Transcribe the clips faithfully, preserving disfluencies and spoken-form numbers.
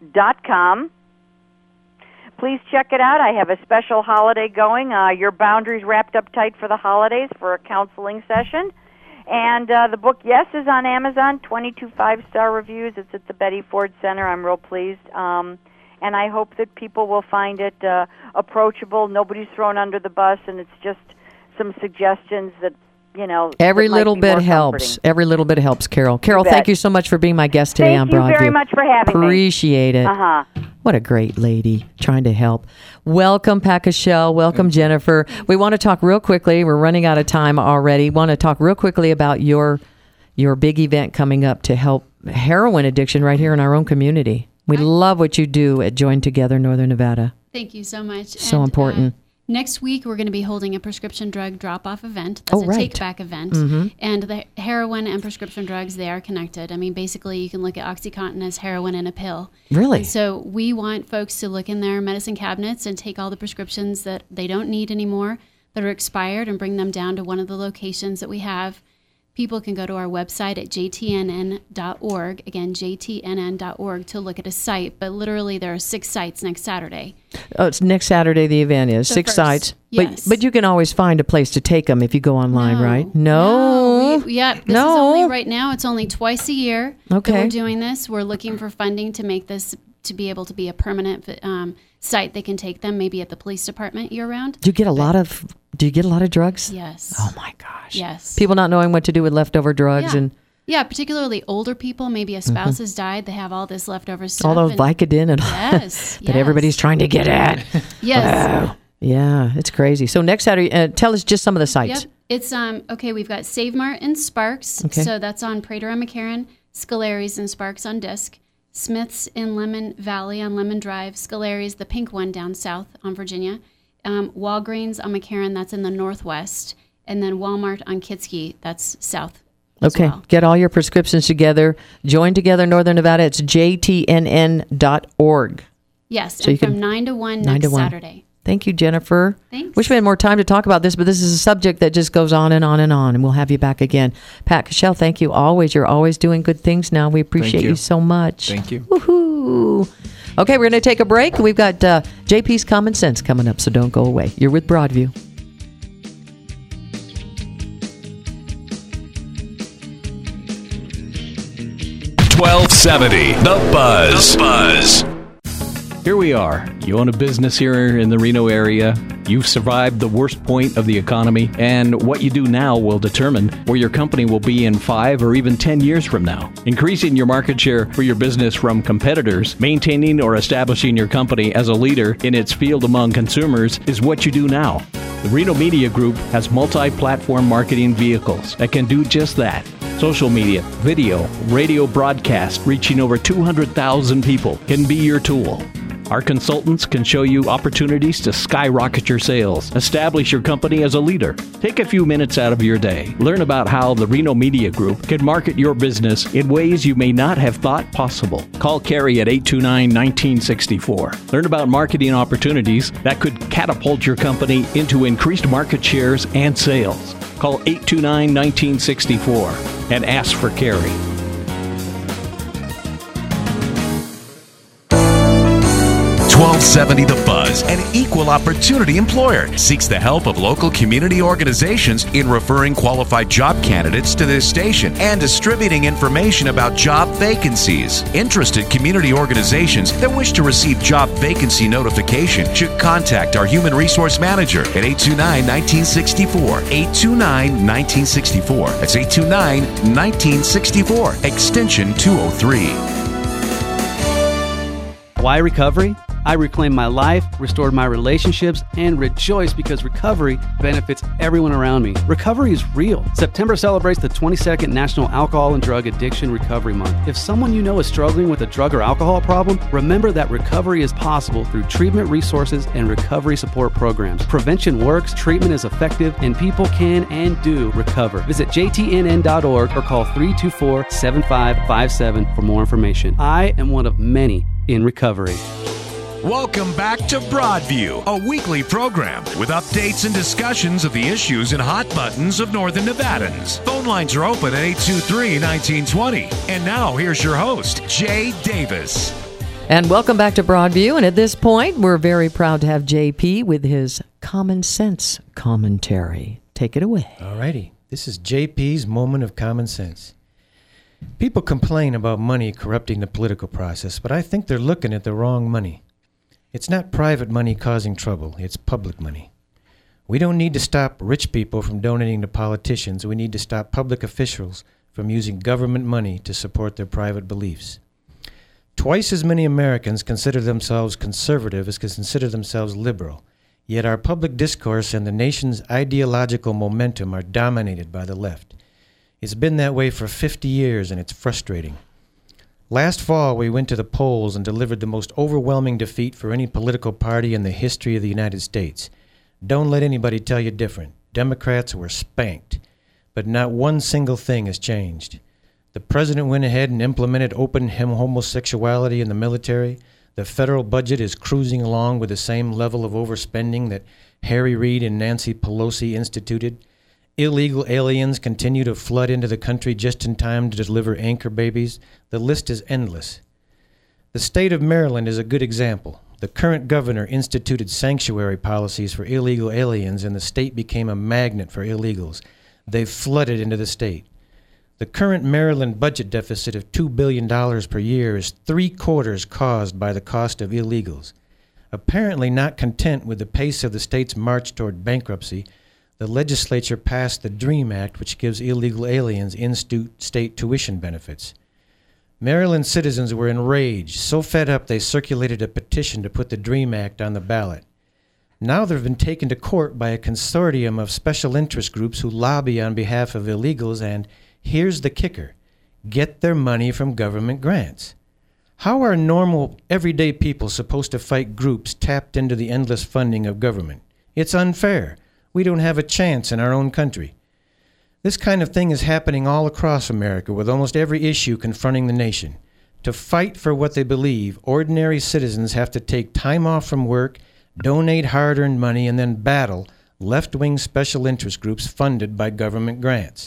dot com. Please check it out. I have a special holiday going. Uh, your boundaries wrapped up tight for the holidays for a counseling session. And uh, the book, yes, is on Amazon, twenty-two five-star reviews. It's at the Betty Ford Center. I'm real pleased. Um, and I hope that people will find it uh, approachable. Nobody's thrown under the bus, and it's just some suggestions that, you know, every little bit comforting. helps. Every little bit helps, Carol. Carol, thank you so much for being my guest today thank on Broadview. Thank you very much for having Appreciate me. Appreciate it. Uh-huh. What a great lady trying to help. Welcome, Pat Cashel. Welcome, Jennifer. We want to talk real quickly. We're running out of time already. Want to talk real quickly about your your big event coming up to help heroin addiction right here in our own community. We love what you do at Join Together Northern Nevada. Thank you so much. So and, important. Uh, Next week, we're going to be holding a prescription drug drop-off event. That's oh, a right. take-back event. Mm-hmm. And the heroin and prescription drugs, they are connected. I mean, basically, you can look at OxyContin as heroin in a pill. Really? And so we want folks to look in their medicine cabinets and take all the prescriptions that they don't need anymore, that are expired, and bring them down to one of the locations that we have. People can go to our website at j t n n dot org, again, j t n n dot org, to look at a site. But literally, there are six sites next Saturday. Oh, it's next Saturday the event is. The six first. sites. Yes. But but you can always find a place to take them if you go online, No. right? No. no we, yeah, this no. is only right now. It's only twice a year okay. that we're doing this. We're looking for funding to make this to be able to be a permanent um, site. They can take them maybe at the police department year round. Do you get a lot of do you get a lot of drugs? Yes. Oh my gosh. Yes. People not knowing what to do with leftover drugs yeah. and Yeah, particularly older people. Maybe a spouse mm-hmm. has died. They have all this leftover stuff. All those and, Vicodin and yes, that yes. everybody's trying to get at. Yes. Wow. Yeah, it's crazy. So next Saturday, uh, tell us just some of the sites. Yep. It's um okay. We've got Save Mart and Sparks. Okay. So that's on Prater and McCarran. Scolari's and Sparks on Disc. Smith's in Lemon Valley on Lemon Drive. Scolari's, the pink one down south on Virginia. Um, Walgreens on McCarran, that's in the northwest. And then Walmart on Kitsky, that's south. Okay, well. Get all your prescriptions together. Join Together Northern Nevada. It's j t n n dot org. Yes, so and you from can, nine to one nine next to one. Saturday. Thank you, Jennifer. Thanks. Wish we had more time to talk about this, but this is a subject that just goes on and on and on, and we'll have you back again. Pat Cashel, thank you always. You're always doing good things now. We appreciate you. you so much. Thank you. Woohoo. Okay, we're going to take a break. We've got uh, J P's Common Sense coming up, so don't go away. You're with Broadview. twelve seventy, The Buzz. The Buzz. Here we are. You own a business here in the Reno area. You've survived the worst point of the economy, and what you do now will determine where your company will be in five or even ten years from now. Increasing your market share for your business from competitors, maintaining or establishing your company as a leader in its field among consumers is what you do now. The Reno Media Group has multi-platform marketing vehicles that can do just that. Social media, video, radio broadcast reaching over two hundred thousand people can be your tool. Our consultants can show you opportunities to skyrocket your sales, establish your company as a leader. Take a few minutes out of your day. Learn about how the Reno Media Group can market your business in ways you may not have thought possible. Call Carrie at eight two nine, one nine six four. Learn about marketing opportunities that could catapult your company into increased market shares and sales. Call eight two nine, one nine six four and ask for Carrie. twelve seventy The Buzz, an equal opportunity employer, seeks the help of local community organizations in referring qualified job candidates to this station and distributing information about job vacancies. Interested community organizations that wish to receive job vacancy notification should contact our human resource manager at eight two nine, one nine six four. eight two nine, one nine six four. That's eight two nine, one nine six four, extension two oh three. Why recovery? I reclaimed my life, restored my relationships, and rejoice because recovery benefits everyone around me. Recovery is real. September celebrates the twenty-second National Alcohol and Drug Addiction Recovery Month. If someone you know is struggling with a drug or alcohol problem, remember that recovery is possible through treatment resources and recovery support programs. Prevention works, treatment is effective, and people can and do recover. Visit j t n n dot org or call three two four, seven five five seven for more information. I am one of many in recovery. Welcome back to Broadview, a weekly program with updates and discussions of the issues and hot buttons of Northern Nevadans. Phone lines are open at eight two three, one nine two zero. And now here's your host, Jay Davis. And welcome back to Broadview. And at this point, we're very proud to have J P with his Common Sense commentary. Take it away. All righty. This is J P's Moment of Common Sense. People complain about money corrupting the political process, but I think they're looking at the wrong money. It's not private money causing trouble. It's public money. We don't need to stop rich people from donating to politicians. We need to stop public officials from using government money to support their private beliefs. Twice as many Americans consider themselves conservative as consider themselves liberal, yet our public discourse and the nation's ideological momentum are dominated by the left. It's been that way for fifty years, and it's frustrating. Last fall, we went to the polls and delivered the most overwhelming defeat for any political party in the history of the United States. Don't let anybody tell you different. Democrats were spanked, but not one single thing has changed. The president went ahead and implemented open homosexuality in the military. The federal budget is cruising along with the same level of overspending that Harry Reid and Nancy Pelosi instituted. Illegal aliens continue to flood into the country just in time to deliver anchor babies. The list is endless. The state of Maryland is a good example. The current governor instituted sanctuary policies for illegal aliens, and the state became a magnet for illegals. They've flooded into the state. The current Maryland budget deficit of two billion dollars per year is three quarters caused by the cost of illegals. Apparently not content with the pace of the state's march toward bankruptcy, the legislature passed the DREAM Act, which gives illegal aliens in-state tuition benefits. Maryland citizens were enraged, so fed up they circulated a petition to put the DREAM Act on the ballot. Now they've been taken to court by a consortium of special interest groups who lobby on behalf of illegals and, here's the kicker, get their money from government grants. How are normal, everyday people supposed to fight groups tapped into the endless funding of government? It's unfair. We don't have a chance in our own country. This kind of thing is happening all across America with almost every issue confronting the nation. To fight for what they believe, ordinary citizens have to take time off from work, donate hard-earned money, and then battle left-wing special interest groups funded by government grants.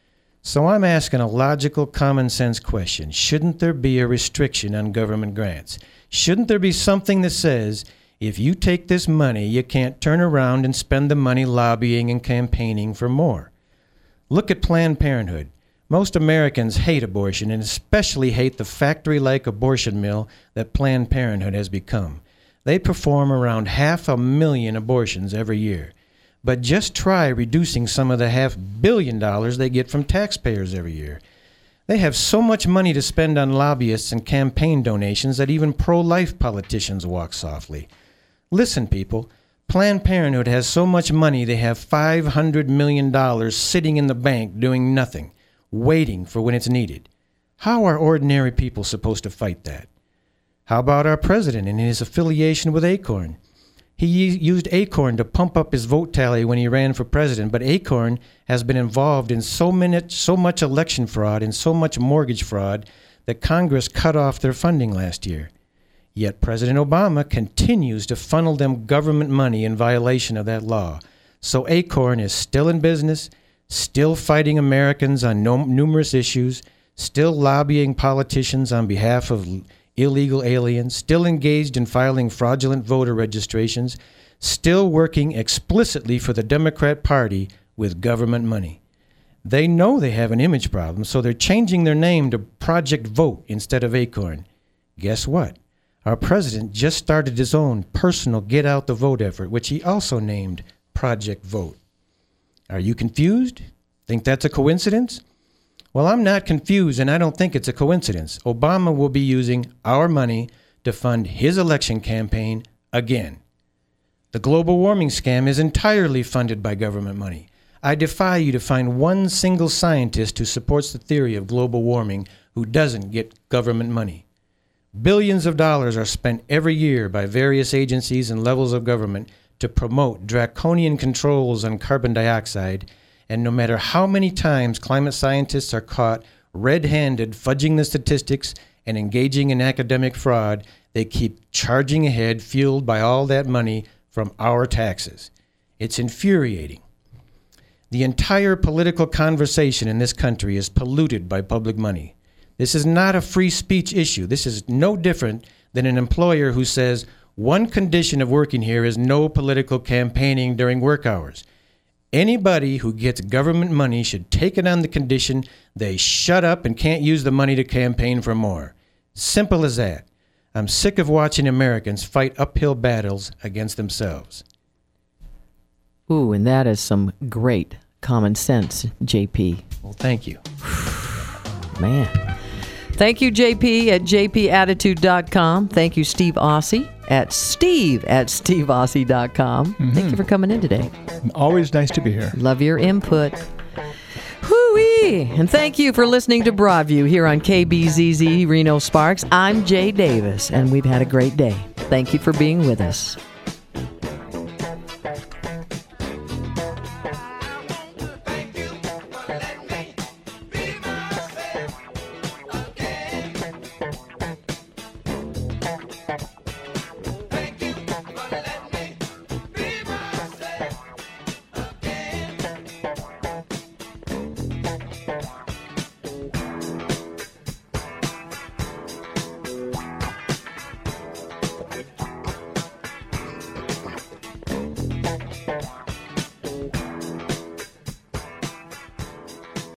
So I'm asking a logical, common-sense question. Shouldn't there be a restriction on government grants? Shouldn't there be something that says, if you take this money, you can't turn around and spend the money lobbying and campaigning for more? Look at Planned Parenthood. Most Americans hate abortion and especially hate the factory-like abortion mill that Planned Parenthood has become. They perform around half a million abortions every year. But just try reducing some of the half billion dollars they get from taxpayers every year. They have so much money to spend on lobbyists and campaign donations that even pro-life politicians walk softly. Listen, people, Planned Parenthood has so much money they have five hundred million dollars sitting in the bank doing nothing, waiting for when it's needed. How are ordinary people supposed to fight that? How about our president and his affiliation with Acorn? He used Acorn to pump up his vote tally when he ran for president, but Acorn has been involved in so many, so much election fraud and so much mortgage fraud that Congress cut off their funding last year. Yet President Obama continues to funnel them government money in violation of that law. So Acorn is still in business, still fighting Americans on no, numerous issues, still lobbying politicians on behalf of illegal aliens, still engaged in filing fraudulent voter registrations, still working explicitly for the Democrat Party with government money. They know they have an image problem, so they're changing their name to Project Vote instead of Acorn. Guess what? Our president just started his own personal Get Out the Vote effort, which he also named Project Vote. Are you confused? Think that's a coincidence? Well, I'm not confused, and I don't think it's a coincidence. Obama will be using our money to fund his election campaign again. The global warming scam is entirely funded by government money. I defy you to find one single scientist who supports the theory of global warming who doesn't get government money. Billions of dollars are spent every year by various agencies and levels of government to promote draconian controls on carbon dioxide, and no matter how many times climate scientists are caught red-handed fudging the statistics and engaging in academic fraud, they keep charging ahead, fueled by all that money from our taxes. It's infuriating. The entire political conversation in this country is polluted by public money. This is not a free speech issue. This is no different than an employer who says one condition of working here is no political campaigning during work hours. Anybody who gets government money should take it on the condition they shut up and can't use the money to campaign for more. Simple as that. I'm sick of watching Americans fight uphill battles against themselves. Ooh, and that is some great common sense, J P. Well, thank you. Man. Thank you, J P at j p attitude dot com. Thank you, Steve Aussie at steve at steve aussie dot com. Mm-hmm. Thank you for coming in today. Always nice to be here. Love your input. Whoo-wee! And thank you for listening to Broadview here on K B Z Z Reno Sparks. I'm Jay Davis, and we've had a great day. Thank you for being with us.